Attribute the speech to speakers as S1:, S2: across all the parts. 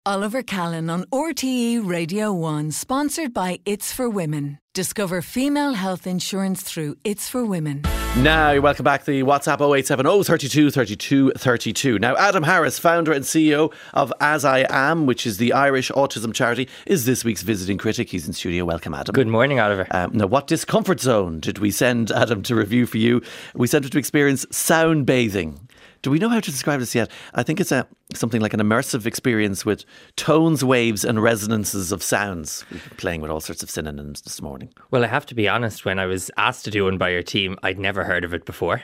S1: Oliver Callan on RTE Radio 1, sponsored by It's for Women. Discover female health insurance through It's for Women.
S2: Now, you're welcome back. The WhatsApp 0870 32 32 32. Now, Adam Harris, founder and CEO of As I Am, which is the Irish autism charity, is this week's visiting critic. He's in studio. Welcome, Adam.
S3: Good morning, Oliver.
S2: Now, what discomfort zone did we send Adam to review for you? We sent him to experience sound bathing. Do we know how to describe this yet? I think it's something like an immersive experience with tones, waves and resonances of sounds. We've been playing with all sorts of synonyms this morning.
S3: Well, I have to be honest, when I was asked to do one by your team, I'd never heard of it before.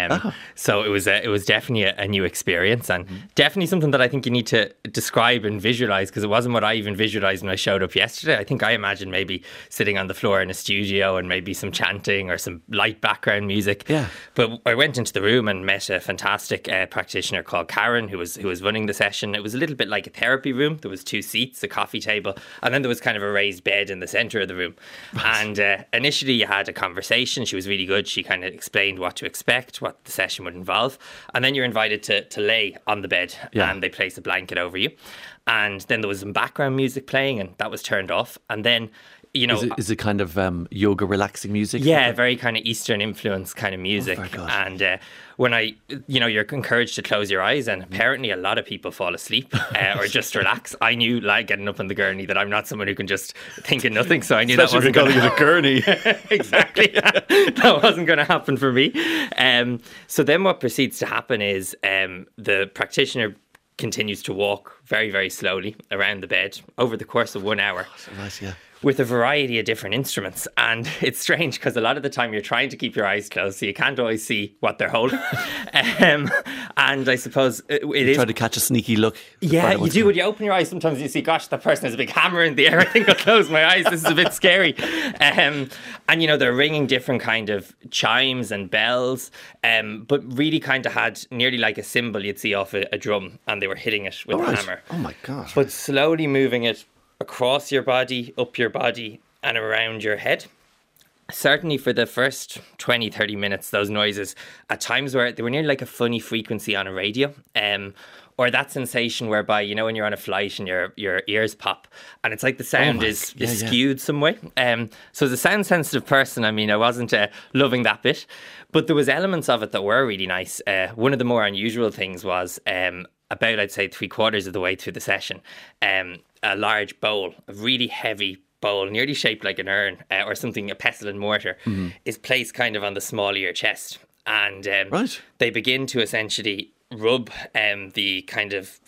S3: So it was definitely a new experience, and definitely something that I think you need to describe and visualise, because it wasn't what I even visualised when I showed up yesterday. I think I imagined maybe sitting on the floor in a studio and maybe some chanting or some light background music.
S2: Yeah.
S3: But I went into the room and met a fantastic practitioner called Karen, who was running the session. It was a little bit like a therapy room. There was 2 seats, a coffee table, and then there was kind of a raised bed in the centre of the room. Right. And initially you had a conversation. She was really good. She kind of explained what to expect, what the session would involve, and then you're invited to lay on the bed.
S2: Yeah.
S3: And they place a blanket over you, and then there was some background music playing, and that was turned off. And then, you know,
S2: is it kind of yoga relaxing music?
S3: Yeah, very kind of Eastern influence kind of music.
S2: Oh, very good.
S3: And when you're encouraged to close your eyes, and apparently a lot of people fall asleep or just relax. I knew, like getting up on the gurney, that I'm not someone who can just think of nothing. So I knew that wasn't going to
S2: a gurney.
S3: Exactly. That wasn't going to happen for me. So then what proceeds to happen is the practitioner continues to walk very, very slowly around the bed over the course of 1 hour.
S2: So nice, yeah.
S3: With a variety of different instruments. And it's strange because a lot of the time you're trying to keep your eyes closed, so you can't always see what they're holding. And I suppose you
S2: try to catch a sneaky look.
S3: Yeah, you do. When you open your eyes, sometimes you see, gosh, that person has a big hammer in the air. I think I'll close my eyes. This is a bit scary. And, you know, they're ringing different kind of chimes and bells, but really kind of had nearly like a cymbal you'd see off a drum, and they were hitting it with a hammer.
S2: Oh, my gosh.
S3: But slowly moving it across your body, up your body, and around your head. Certainly for the first 20, 30 minutes, those noises at times were nearly like a funny frequency on a radio, or that sensation whereby, you know, when you're on a flight and your ears pop and it's like the sound is skewed some way. So as a sound sensitive person, I mean, I wasn't loving that bit, but there was elements of it that were really nice. One of the more unusual things was about, I'd say, 3/4 of the way through the session, a large bowl, a really heavy bowl, nearly shaped like an urn or something, a pestle and mortar, is placed kind of on the small of your chest. And they begin to essentially rub the kind of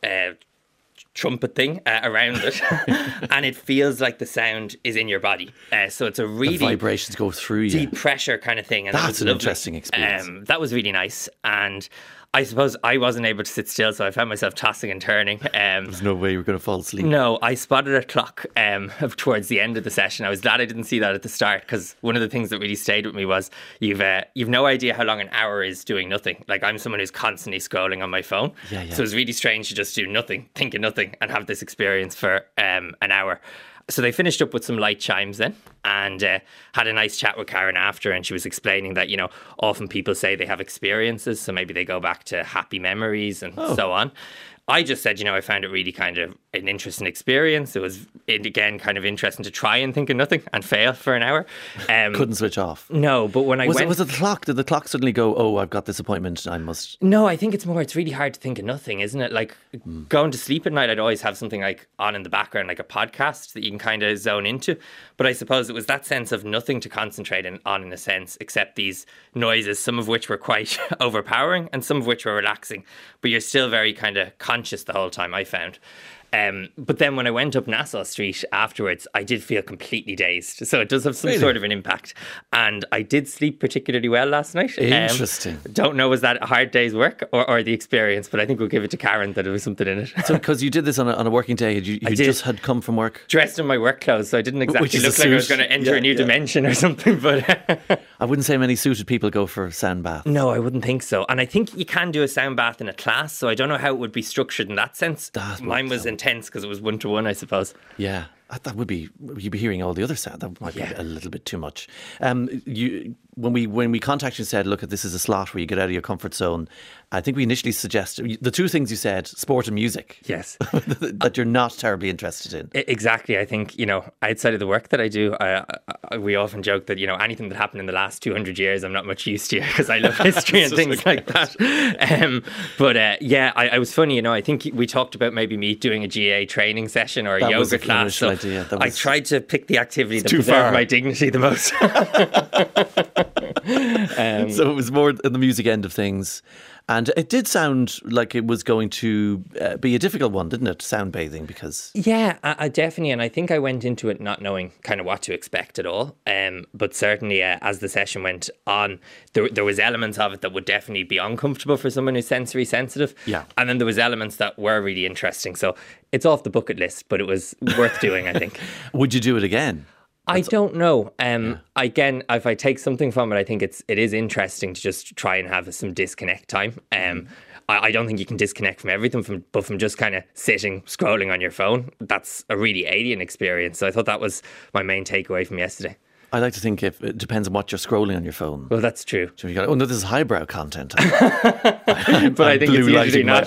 S3: trumpet thing around it, and it feels like the sound is in your body. So it's a really...
S2: The vibrations go through you.
S3: Deep pressure kind of thing. And
S2: that's an interesting experience.
S3: That was really nice. And I suppose I wasn't able to sit still, so I found myself tossing and turning.
S2: There's no way you were going to fall asleep.
S3: No, I spotted a clock towards the end of the session. I was glad I didn't see that at the start, because one of the things that really stayed with me was you've no idea how long an hour is doing nothing. Like, I'm someone who's constantly scrolling on my phone.
S2: Yeah.
S3: So it was really strange to just do nothing, think of nothing, and have this experience for an hour. So they finished up with some light chimes then, and had a nice chat with Karen after, and she was explaining that, you know, often people say they have experiences, so maybe they go back to happy memories and so on. I just said, you know, I found it really kind of an interesting experience. It was, again, kind of interesting to try and think of nothing and fail for an hour.
S2: Couldn't switch off.
S3: No, but when
S2: Was it the clock? Did the clock suddenly go, oh, I've got this appointment, I must...
S3: No, I think it's really hard to think of nothing, isn't it? Like, going to sleep at night, I'd always have something like on in the background, like a podcast that you can kind of zone into. But I suppose it was that sense of nothing to concentrate on, in a sense, except these noises, some of which were quite overpowering and some of which were relaxing. But you're still very kind of conscious the whole time, I found. But then when I went up Nassau Street afterwards, I did feel completely dazed. So it does have some sort of an impact. And I did sleep particularly well last night.
S2: Interesting.
S3: Don't know, was that a hard day's work or the experience, but I think we'll give it to Karen that it was something in it.
S2: So because you did this on a working day, you just had come from work?
S3: Dressed in my work clothes, so I didn't exactly look like I was going to enter a new dimension or something. But
S2: I wouldn't say many suited people go for a sound bath.
S3: No, I wouldn't think so. And I think you can do a sound bath in a class, so I don't know how it would be structured in that sense. Mine was intense because it was 1-to-1, I suppose.
S2: Yeah. That would be, you'd be hearing all the other sound. That might be a little bit too much. When we contacted you and said, look, this is a slot where you get out of your comfort zone, I think we initially suggested, the two things you said, sport and music.
S3: Yes.
S2: That you're not terribly interested in.
S3: Exactly. I think, outside of the work that I do, we often joke that, anything that happened in the last 200 years, I'm not much used to because I love history and things like that. I was funny, I think we talked about maybe me doing a GA training session or a yoga class. So I tried to pick the activity that preserved my dignity the most.
S2: So it was more in the music end of things. And it did sound like it was going to be a difficult one, didn't it? Sound bathing, because...
S3: Yeah, I definitely. And I think I went into it not knowing kind of what to expect at all. But certainly as the session went on, there was elements of it that would definitely be uncomfortable for someone who's sensory sensitive. Yeah. And then there was elements that were really interesting. So it's off the bucket list, but it was worth doing, I think. Would
S2: you do it again?
S3: I don't know. Again, if I take something from it, I think it is interesting to just try and have some disconnect time. I don't think you can disconnect from everything, but from just kind of sitting, scrolling on your phone, that's a really alien experience. So I thought that was my main takeaway from yesterday.
S2: I like to think it depends on what you're scrolling on your phone.
S3: Well, that's true.
S2: So you go, no, this is highbrow content.
S3: But I think it's usually not.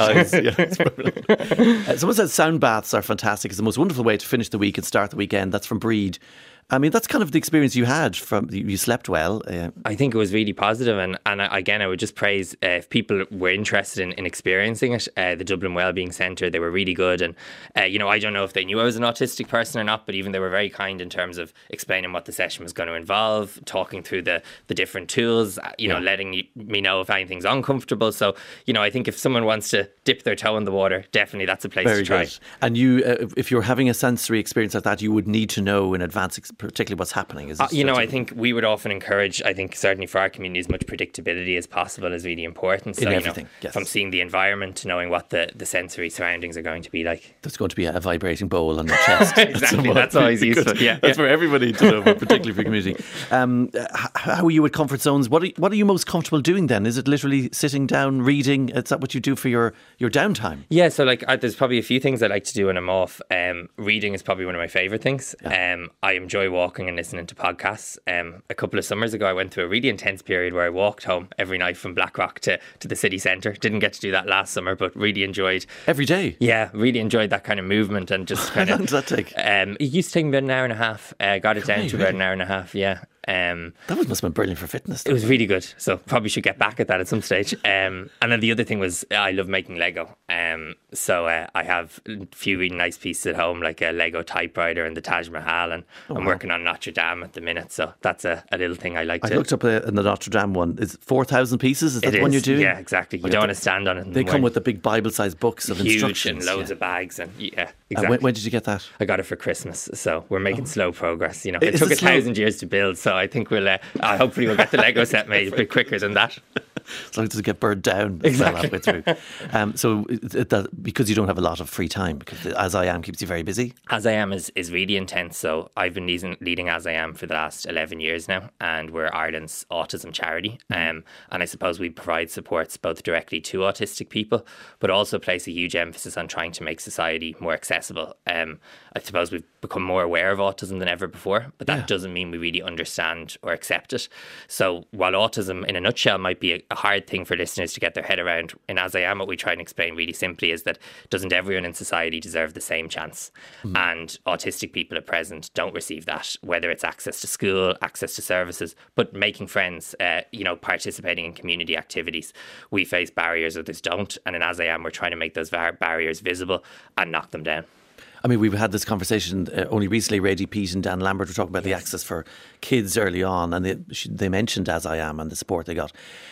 S2: Someone said sound baths are fantastic. It's the most wonderful way to finish the week and start the weekend. That's from Breed. I mean, that's kind of the experience you had you slept well.
S3: I think it was really positive. And again, I would just praise if people were interested in experiencing it. The Dublin Wellbeing Centre, they were really good. And, I don't know if they knew I was an autistic person or not, but even they were very kind in terms of explaining what the session was going to involve, talking through the different tools, letting me know if anything's uncomfortable. So, I think if someone wants to dip their toe in the water, definitely that's a place to try.
S2: Good. And you, if you're having a sensory experience like that, you would need to know in advance particularly what's happening.
S3: I think we would often encourage, I think certainly for our community, as much predictability as possible is really important. So,
S2: in everything, yes.
S3: From seeing the environment to knowing what the sensory surroundings are going going to be like?
S2: There's going to be a vibrating bowl on your chest.
S3: Exactly, that's always useful. Yeah,
S2: that's for everybody to know, but particularly for community. How are you at comfort zones? What are you most comfortable doing then? Is it literally sitting down, reading? Is that what you do for your downtime?
S3: Yeah, so there's probably a few things I like to do when I'm off. Reading is probably one of my favourite things. Yeah. I enjoy walking and listening to podcasts. A couple of summers ago, I went through a really intense period where I walked home every night from Blackrock to the city centre. Didn't get to do that last summer, but really enjoyed.
S2: Every day?
S3: Yeah, really enjoyed that kind of movement and just kind
S2: of... How long does that take?
S3: It used to take me about an hour and a half. Got it down to about an hour and a half, yeah.
S2: That must have been brilliant for fitness.
S3: It was really good, so probably should get back at that at some stage. And then the other thing was I love making Lego. So I have a few really nice pieces at home, like a Lego typewriter and the Taj Mahal, and I'm working on Notre Dame at the minute. So that's a little thing I like to...
S2: I looked up in the Notre Dame one. Is 4,000 pieces? Is that the one you're doing?
S3: Yeah, exactly. You don't want to stand on it.
S2: They come with the big Bible-sized books of instructions.
S3: And loads of bags. And yeah, exactly.
S2: When did you get that?
S3: I got it for Christmas. So we're making slow progress. You know, it took 1,000 years to build. So I think we'll... hopefully we'll get the Lego set made a bit quicker than that.
S2: As long as it doesn't get burned down.
S3: Exactly.
S2: Through. So because you don't have a lot of free time, because As I Am keeps you very busy?
S3: As I Am is really intense. So I've been leading As I Am for the last 11 years now, and we're Ireland's autism charity. And I suppose we provide supports both directly to autistic people, but also place a huge emphasis on trying to make society more accessible. I suppose we've become more aware of autism than ever before, but that doesn't mean we really understand or accept it. So while autism in a nutshell might be a hard thing for listeners to get their head around, in As I Am, what we try and explain really simply is that doesn't everyone in society deserve the same chance? And autistic people at present don't receive that, whether it's access to school, access to services, but making friends, participating in community activities. We face barriers others don't, and in As I Am, we're trying to make those barriers visible and knock them down.
S2: I mean, we've had this conversation only recently. Rady Pete and Dan Lambert were talking about the access for kids early on, and they mentioned As I Am and the support they got.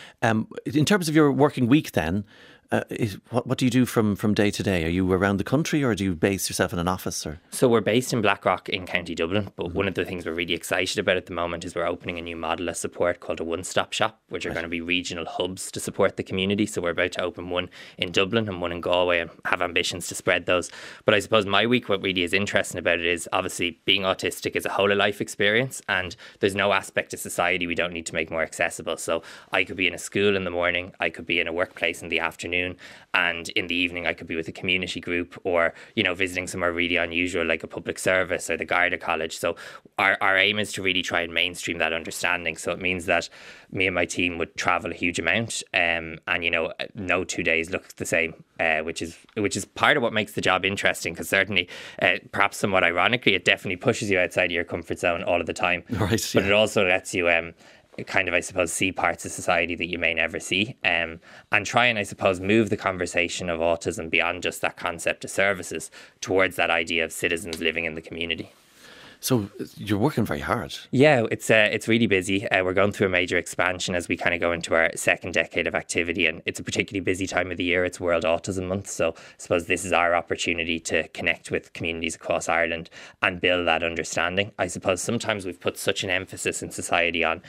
S2: In terms of your working week then, what do you do from day to day? Are you around the country, or do you base yourself in an office? Or?
S3: So we're based in Blackrock in County Dublin, but one of the things we're really excited about at the moment is we're opening a new model of support called a one-stop shop, which are going to be regional hubs to support the community. So we're about to open one in Dublin and one in Galway, and have ambitions to spread those. But I suppose my week, what really is interesting about it is obviously being autistic is a whole of life experience, and there's no aspect of society we don't need to make more accessible. So I could be in a school in the morning, I could be in a workplace in the afternoon, afternoon, and in the evening I could be with a community group, or, you know, visiting somewhere really unusual like a public service or the Garda College. So our aim is to really try and mainstream that understanding. So it means that me and my team would travel a huge amount, and, you know, no 2 days look the same, which is part of what makes the job interesting, because certainly, perhaps somewhat ironically, it definitely pushes you outside of your comfort zone all of the time.
S2: Right,
S3: but it also lets you kind of, I suppose, see parts of society that you may never see, and try and, I suppose, move the conversation of autism beyond just that concept of services towards that idea of citizens living in the community.
S2: So you're working very hard.
S3: Yeah, it's really busy. We're going through a major expansion as we kind of go into our second decade of activity, and it's a particularly busy time of the year. It's World Autism Month, so I suppose this is our opportunity to connect with communities across Ireland and build that understanding. I suppose sometimes we've put such an emphasis in society on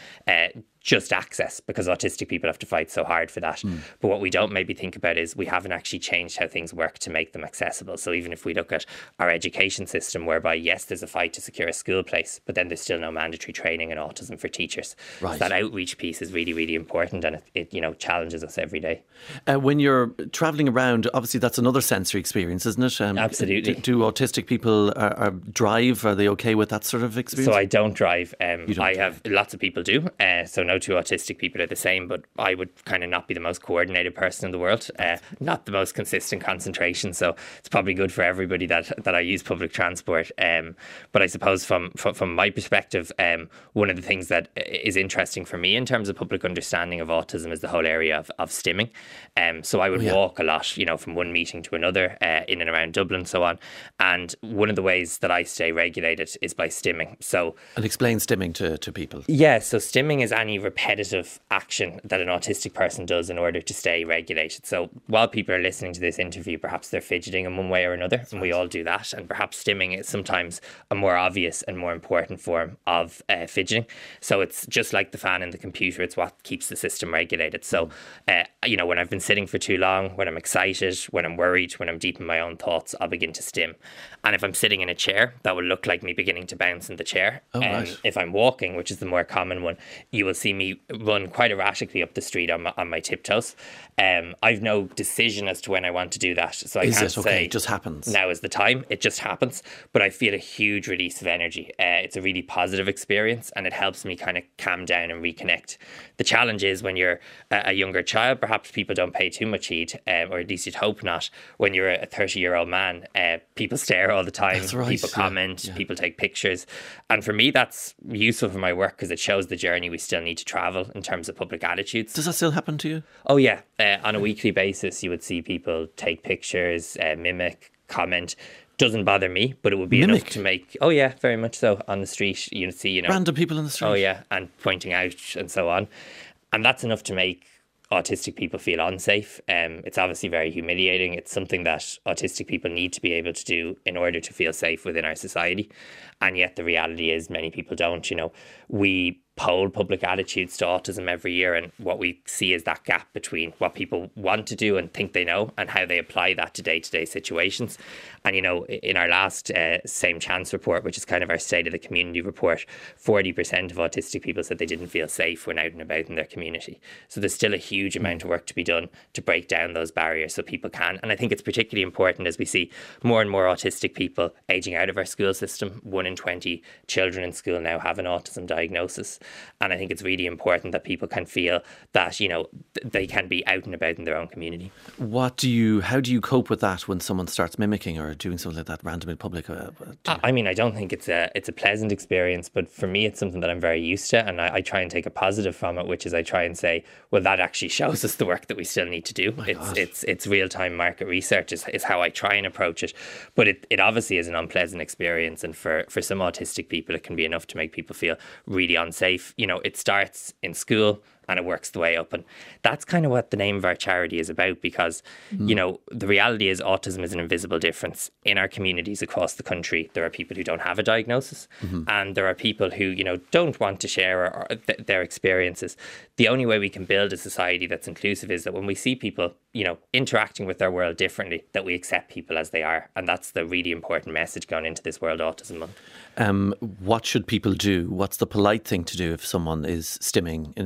S3: just access, because autistic people have to fight so hard for that. But what we don't maybe think about is we haven't actually changed how things work to make them accessible. So even if we look at our education system, whereby, yes, there's a fight to secure a school place, but then there's still no mandatory training in autism for teachers.
S2: Right.
S3: So that outreach piece is really, really important, and it you know, challenges us every day.
S2: When you're travelling around, obviously that's another sensory experience, isn't it?
S3: Absolutely.
S2: Do autistic people drive? Are they okay with that sort of experience?
S3: So I don't drive.
S2: I
S3: have lots of people do. So no two autistic people are the same, but I would kind of not be the most coordinated person in the world, not the most consistent concentration. So it's probably good for everybody that I use public transport. But I suppose from my perspective, one of the things that is interesting for me in terms of public understanding of autism is the whole area of stimming. So I would walk a lot, you know, from one meeting to another in and around Dublin, so on. And one of the ways that I stay regulated is by stimming. So,
S2: and explain stimming to people.
S3: Yeah, so stimming is any repetitive action that an autistic person does in order to stay regulated. So while people are listening to this interview, perhaps they're fidgeting in one way or another, and we all do that. And perhaps stimming is sometimes a more obvious and more important form of fidgeting. So it's just like the fan in the computer. It's what keeps the system regulated. So, you know, when I've been sitting for too long, when I'm excited, when I'm worried, when I'm deep in my own thoughts, I'll begin to stim. And if I'm sitting in a chair, that will look like me beginning to bounce in the chair.
S2: Right.
S3: If I'm walking, which is the more common one, you will see me run quite erratically up the street on my tiptoes. I've no decision as to when I want to do that. So I can't say
S2: it just happens.
S3: Now is the time. It just happens. But I feel a huge release of energy. It's a really positive experience, and it helps me kind of calm down and reconnect. The challenge is when you're a younger child, perhaps people don't pay too much heed, or at least you'd hope not. When you're a 30-year-old man, people stare all the time.
S2: That's right.
S3: People comment, people take pictures. And for me, that's useful for my work because it shows the journey we still need to travel in terms of public attitudes.
S2: Does that still happen to you?
S3: Oh, yeah. On a weekly basis, you would see people take pictures, mimic, comment. Doesn't bother me, but it would be enough to make... Oh, yeah, very much so. On the street, you'd see, you know...
S2: Random people in the street?
S3: Oh, yeah, and pointing out and so on. And that's enough to make autistic people feel unsafe. It's obviously very humiliating. It's something that autistic people need to be able to do in order to feel safe within our society. And yet the reality is many people don't. You know, we poll public attitudes to autism every year, and what we see is that gap between what people want to do and think they know and how they apply that to day-to-day situations. And, you know, in our last Same Chance report, which is kind of our State of the Community report, 40% of autistic people said they didn't feel safe when out and about in their community. So there's still a huge amount of work to be done to break down those barriers so people can. And I think it's particularly important as we see more and more autistic people aging out of our school system. 1 in 20 children in school now have an autism diagnosis. And I think it's really important that people can feel that, you know, they can be out and about in their own community.
S2: How do you cope with that when someone starts mimicking or doing something like that random in public?
S3: I mean, I don't think it's a pleasant experience, but for me, it's something that I'm very used to, and I try and take a positive from it, which is I try and say, well, that actually shows us the work that we still need to do. It's real-time market research is how I try and approach it. But it obviously is an unpleasant experience, and for some autistic people, it can be enough to make people feel really unsafe. You know, it starts in school and it works the way up. And that's kind of what the name of our charity is about, because, you know, the reality is autism is an invisible difference. In our communities across the country, there are people who don't have a diagnosis, and there are people who, you know, don't want to share their experiences. The only way we can build a society that's inclusive is that when we see people, you know, interacting with their world differently, that we accept people as they are. And that's the really important message going into this World Autism Month.
S2: What should people do? What's the polite thing to do if someone is stimming in front of them?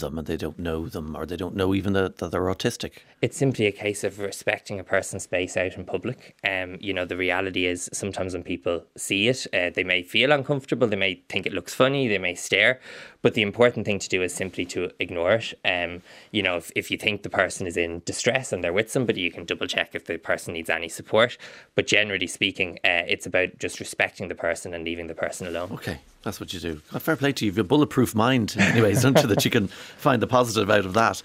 S2: them and they don't know them, or they don't know even that they're autistic?
S3: It's simply a case of respecting a person's space out in public. The reality is sometimes when people see it, they may feel uncomfortable, they may think it looks funny, they may stare, but the important thing to do is simply to ignore it. If you think the person is in distress and they're with somebody, you can double check if the person needs any support. But generally speaking, it's about just respecting the person and leaving the person alone.
S2: Okay, that's what you do. Fair play to you. You have a bulletproof mind anyways, don't you, that you can find the positive out of that.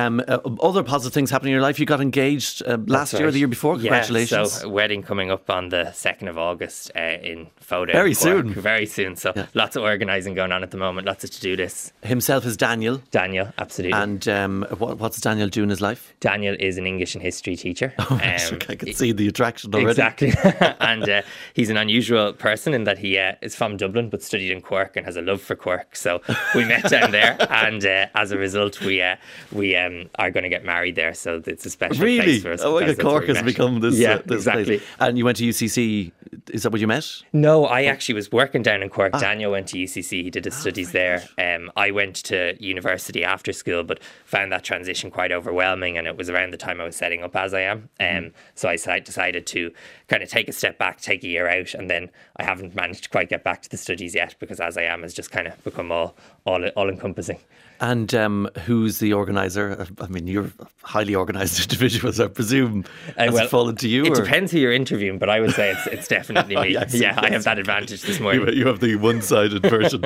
S2: Other positive things happening in your life. You got engaged last year or the year before. Congratulations.
S3: Yeah, so a wedding coming up on the 2nd of August in Foda.
S2: Very soon.
S3: Very soon. So lots of organising going on at the moment, lots of to-do lists.
S2: Himself is Daniel.
S3: Daniel, absolutely.
S2: And what's Daniel doing in his life?
S3: Daniel is an English and history teacher.
S2: I can see the attraction already.
S3: Exactly. And he's an unusual person in that he is from Dublin but studied in Cork and has a love for Cork. So we met down there, and as a result we are going to get married there. So it's a special place for us.
S2: Oh my God, Cork has become this
S3: exactly.
S2: place. And you went to UCC. Is that where you met?
S3: No, I actually was working down in Cork. Daniel went to UCC. He did his studies there. I went to university after school, but found that transition quite overwhelming, and it was around the time I was setting up As I Am. So I decided to kind of take a step back, take a year out, and then I haven't managed to quite get back to the studies yet, because As I Am has just kind of become all encompassing.
S2: And who's the organiser? I mean, you're a highly organised individual, so I presume has it fallen to you?
S3: It depends who you're interviewing, but I would say it's definitely me. Yes. I have that advantage this morning.
S2: You have the one-sided version.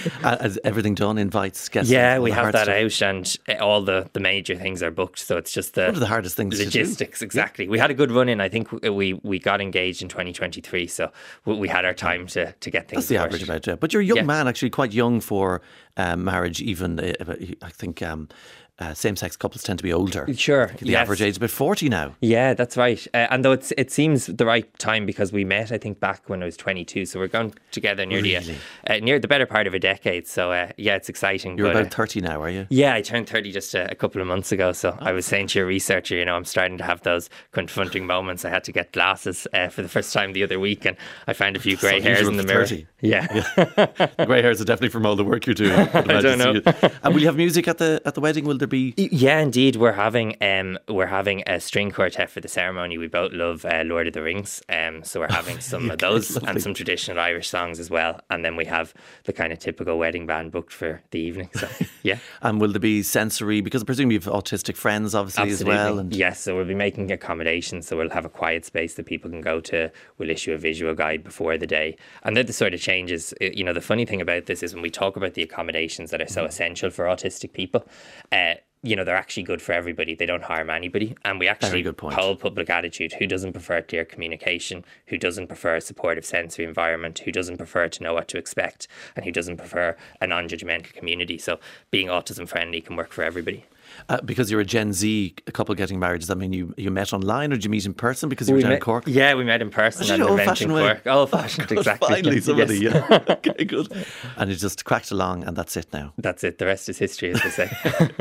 S2: Is everything done? Invites, guests?
S3: Yeah, we have that out, and all the major things are booked. So it's just
S2: what are the hardest things
S3: logistics,
S2: to do?
S3: Exactly. We had a good run in. I think we got engaged in 2023, so we had our time to get things.
S2: That's the average about it. But you're a young man, actually quite young for marriage. Even I think same-sex couples tend to be older.
S3: Sure.
S2: The average age is about 40 now.
S3: Yeah, that's right. And though it seems the right time, because we met, I think, back when I was 22. So we're going together near the better part of a decade. So it's exciting.
S2: You're about 30 now, are you?
S3: Yeah, I turned 30 just a couple of months ago. So I was saying to your researcher, I'm starting to have those confronting moments. I had to get glasses for the first time the other week, and I found a few grey hairs in the mirror.
S2: 30.
S3: Yeah.
S2: The grey hairs are definitely from all the work you're doing.
S3: I don't know.
S2: And will you have music at the wedding? Will there be?
S3: Yeah, indeed. We're having a string quartet for the ceremony. We both love Lord of the Rings, so we're having some of those and some traditional Irish songs as well. And then we have the kind of typical wedding band booked for the evening. So yeah.
S2: And will there be sensory? Because I presume you have autistic friends, obviously,
S3: Absolutely.
S2: As well. And
S3: yes, so we'll be making accommodations. So we'll have a quiet space that people can go to. We'll issue a visual guide before the day, and they're the sort of changes. The funny thing about this is when we talk about the accommodations that are so essential for autistic people, they're actually good for everybody. They don't harm anybody. And we actually poll public attitude. Who doesn't prefer clear communication? Who doesn't prefer a supportive sensory environment? Who doesn't prefer to know what to expect? And who doesn't prefer a non-judgmental community? So being autism friendly can work for everybody.
S2: Because you're a Gen Z couple getting married, does that mean you met online, or did you meet in person because you were down in Cork?
S3: Yeah, we met in person at an event in Cork. Old-fashioned, exactly.
S2: Finally, somebody, yeah. Okay, good. And it just cracked along, and that's it now.
S3: That's it. The rest is history, as they say.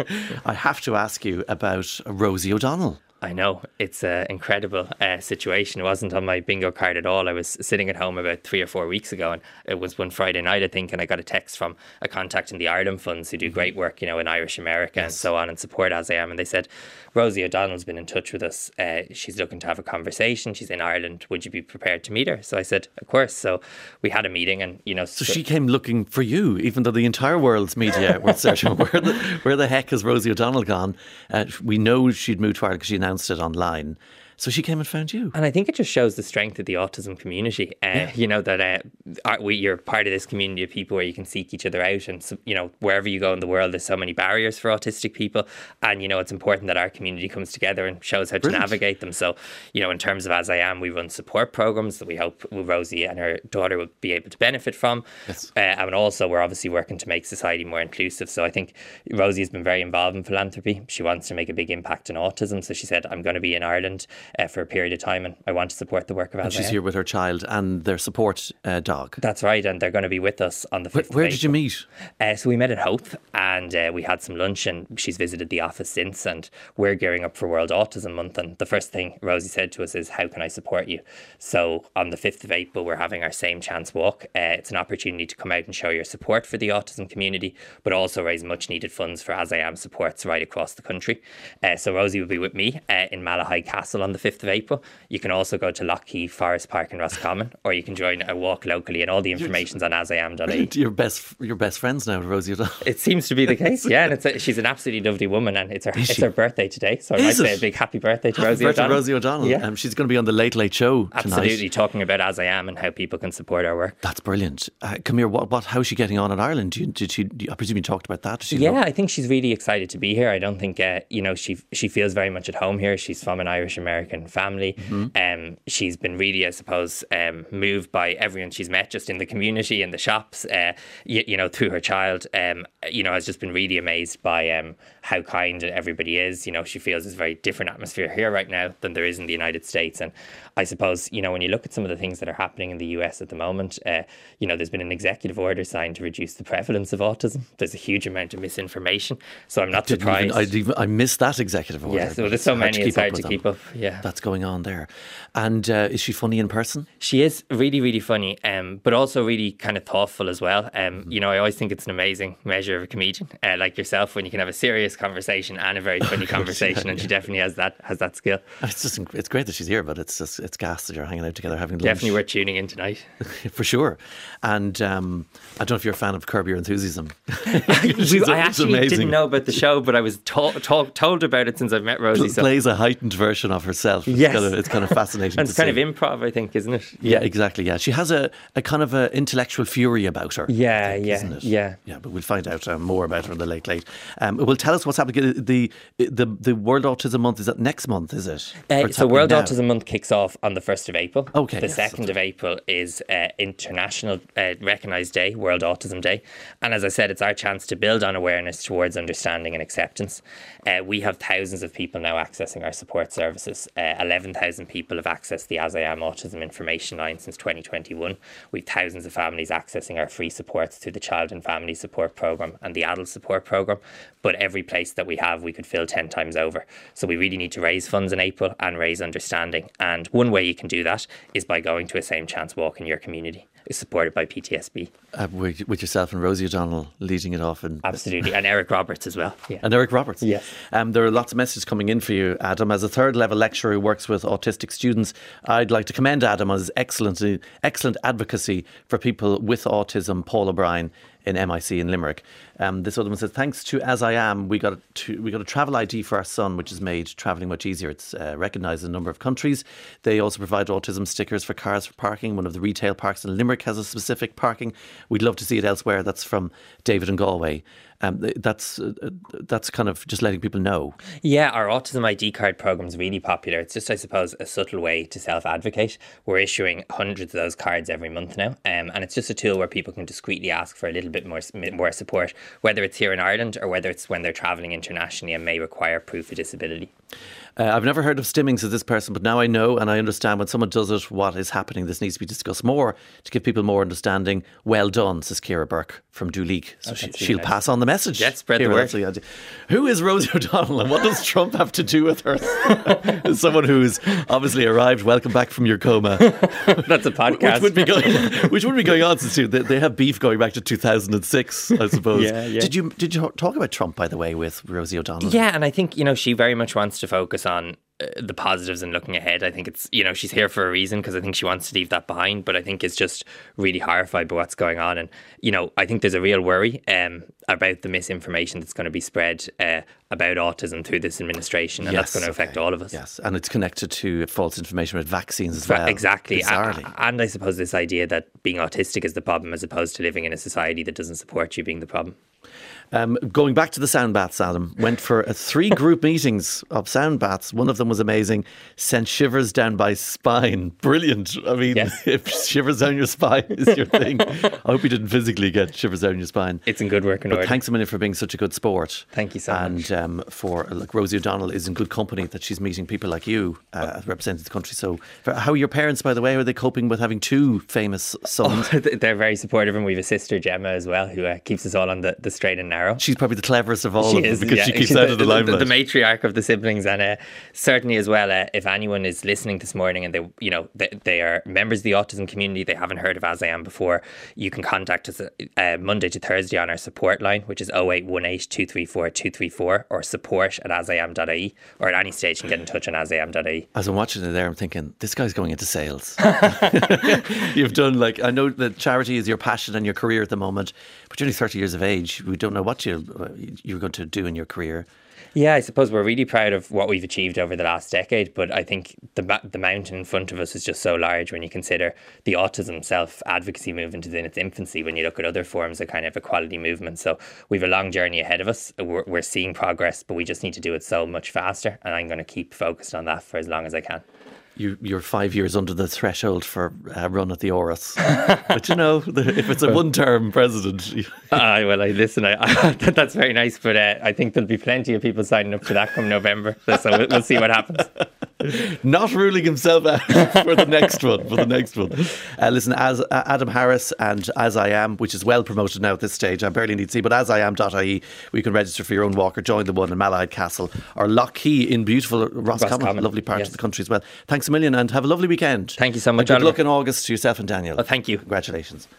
S2: I have to ask you about Rosie O'Donnell.
S3: I know. It's an incredible situation. It wasn't on my bingo card at all. I was sitting at home about 3 or 4 weeks ago, and it was one Friday night, I think, and I got a text from a contact in the Ireland Funds who do great work, in Irish America and so on, and support As I Am. And they said, Rosie O'Donnell's been in touch with us. She's looking to have a conversation. She's in Ireland. Would you be prepared to meet her? So I said, of course. So we had a meeting, and,
S2: So she came looking for you, even though the entire world's media were searching. Where the heck has Rosie O'Donnell gone? We know she'd moved to Ireland because she announced it online. So she came and found you.
S3: And I think it just shows the strength of the autism community. That you're part of this community of people where you can seek each other out. And, wherever you go in the world, there's so many barriers for autistic people. And, it's important that our community comes together and shows how to navigate them. So, in terms of As I Am, we run support programs that we hope Rosie and her daughter will be able to benefit from.
S2: Yes.
S3: And also, we're obviously working to make society more inclusive. So I think Rosie has been very involved in philanthropy. She wants to make a big impact on autism. So she said, I'm going to be in Ireland for a period of time, and I want to support the work of
S2: And
S3: ASIAM.
S2: she's here with her child and their support dog.
S3: That's right, and they're going to be with us on the 5th
S2: Where
S3: of
S2: did you
S3: April.
S2: meet?
S3: So we met at Hope, and we had some lunch, and she's visited the office since, and we're gearing up for World Autism Month, and the first thing Rosie said to us is, how can I support you? So on the 5th of April, we're having our Same Chance Walk. It's an opportunity to come out and show your support for the autism community, but also raise much needed funds for ASIAM supports right across the country. So Rosie will be with me in Malahide Castle on the 5th of April. You can also go to Lockheed Forest Park in Roscommon, or you can join a walk locally, and all the information's on asiam.ie.
S2: You're best friends now, Rosie O'Donnell.
S3: It seems to be the case, yeah. And she's an absolutely lovely woman, and it's her birthday today. So I might say a big happy birthday to Rosie O'Donnell.
S2: Rosie O'Donnell.
S3: Yeah.
S2: She's going to be on the Late Late Show tonight.
S3: Absolutely, talking about ASIAM and how people can support our work.
S2: That's brilliant. Come here. How's she getting on in Ireland? I presume you talked about that. Did she
S3: Yeah, I think she's really excited to be here. I don't think she feels very much at home here. She's from an Irish American family.
S2: Mm-hmm.
S3: She's been really, I suppose, moved by everyone she's met just in the community, in the shops. Through her child. Has just been really amazed by how kind everybody is. She feels there's a very different atmosphere here right now than there is in the United States. And I suppose, when you look at some of the things that are happening in the US at the moment, there's been an executive order signed to reduce the prevalence of autism. There's a huge amount of misinformation. So I'm not surprised.
S2: I missed that executive order.
S3: Yeah, so there's so many, it's hard to keep up. Yeah.
S2: That's going on there. And is she funny in person?
S3: She is really, really funny, but also really kind of thoughtful as well. I always think it's an amazing measure of a comedian, like yourself, when you can have a serious conversation and a very funny conversation, and she definitely has that skill.
S2: It's great that she's here, but it's gas that you're hanging out together having lunch.
S3: Definitely worth tuning in tonight.
S2: For sure. And I don't know if you're a fan of Curb Your Enthusiasm.
S3: I actually didn't know about the show, but I was told about it since I've met Rosie.
S2: Plays a heightened version of herself.
S3: Yes.
S2: It's kind of fascinating.
S3: And it's kind of improv, I think, isn't it?
S2: Yeah, exactly. Yeah, she has a kind of a intellectual fury about her.
S3: Yeah,
S2: isn't it?
S3: Yeah.
S2: But we'll find out more about her in the Late Late. Well, tell us what's happening. The World Autism Month, is that next month? Is it?
S3: So World Autism Month kicks off on the 1st of April.
S2: Okay.
S3: The 2nd of April is International Recognised Day, World Autism Day. And as I said, it's our chance to build on awareness towards understanding and acceptance. We have thousands of people now accessing our support services. 11,000 people have accessed the ASIAM Autism Information Line since 2021. We've thousands of families accessing our free supports through the Child and Family Support Programme and the Adult Support Programme. But every place that we have, we could fill 10 times over. So we really need to raise funds in April and raise understanding. And one way you can do that is by going to a Same Chance Walk in your community. It's supported by PTSB.
S2: With yourself and Rosie O'Donnell leading it off.
S3: Absolutely. And Eric Roberts as well. Yeah.
S2: And Eric Roberts.
S3: Yes.
S2: There are lots of messages coming in for you, Adam. As a third level lecturer who works with autistic students, I'd like to commend Adam on his excellent advocacy for people with autism. Paul O'Brien in MIC in Limerick. This other one says, thanks to ASIAM, we got a travel ID for our son, which has made travelling much easier. It's recognised in a number of countries. They also provide autism stickers for cars for parking. One of the retail parks in Limerick has a specific parking. We'd love to see it elsewhere. That's from David in Galway. That's kind of just letting people know.
S3: Yeah, our Autism ID card program is really popular. It's just, I suppose, a subtle way to self-advocate. We're issuing hundreds of those cards every month now, and it's just a tool where people can discreetly ask for a little bit more support, whether it's here in Ireland or whether it's when they're travelling internationally and may require proof of disability.
S2: I've never heard of stimming, says this person, but now I know and I understand when someone does it, what is happening. This needs to be discussed more to give people more understanding. Well done, says Ciara Burke from Duleek. So she'll pass on the message.
S3: Yes, spread the word.
S2: Who is Rosie O'Donnell and what does Trump have to do with her? As someone who's obviously arrived, welcome back from your coma.
S3: That's a podcast.
S2: Which would be going on since they have beef going back to 2006, I suppose.
S3: Yeah.
S2: Did you talk about Trump, by the way, with Rosie O'Donnell?
S3: Yeah, and I think, she very much wants to focus on the positives and looking ahead. I think it's, she's here for a reason because I think she wants to leave that behind, but I think is just really horrified by what's going on. And, I think there's a real worry about the misinformation that's going to be spread about autism through this administration, and that's going to affect all of us.
S2: Yes, and it's connected to false information about vaccines as well.
S3: Exactly. And I suppose this idea that being autistic is the problem as opposed to living in a society that doesn't support you being the problem.
S2: Going back to the sound baths, Adam, went for 3 group meetings of sound baths. One of them was amazing, sent shivers down my spine. Brilliant. I mean, yes. If shivers down your spine is your thing, I hope you didn't physically get shivers down your spine.
S3: It's in good working order.
S2: Thanks a million for being such a good sport.
S3: Thank you so much.
S2: for like Rosie O'Donnell is in good company that she's meeting people like you representing the country. So how are your parents, by the way? Are they coping with having two famous sons?
S3: They're very supportive, and we have a sister, Gemma, as well, who keeps us all on the straight and narrow.
S2: She's probably the cleverest of all of them because she keeps out of the limelight.
S3: The matriarch of the siblings, and certainly as well, if anyone is listening this morning and they are members of the autism community, they haven't heard of As I Am before, you can contact us Monday to Thursday on our support line, which is 0818 234 234, or support@asiam.ie, or at any stage you can get in touch on asiam.ie.
S2: As I'm watching it there, I'm thinking, this guy's going into sales. You've done, I know that charity is your passion and your career at the moment, but you're only 30 years of age. We don't know what you're going to do in your career.
S3: Yeah, I suppose we're really proud of what we've achieved over the last decade, but I think the mountain in front of us is just so large when you consider the autism self-advocacy movement is in its infancy when you look at other forms of kind of equality movement. So we've a long journey ahead of us. We're seeing progress, but we just need to do it so much faster, and I'm going to keep focused on that for as long as I can.
S2: You're 5 years under the threshold for a run at the Áras. But if it's a one-term president...
S3: Listen, that's very nice, but I think there'll be plenty of people signing up to that come November, so we'll see what happens.
S2: Not ruling himself out for the next one. Listen, as Adam Harris and As I Am, which is well promoted now at this stage, I barely need to see, but asiam.ie, where you can register for your own walk or join the one in Malahide Castle or Lough Key in beautiful Roscommon, a lovely part of the country as well. Thanks a million and have a lovely weekend.
S3: Thank you so much,
S2: Good luck in August to yourself and Daniel.
S3: Thank you.
S2: Congratulations.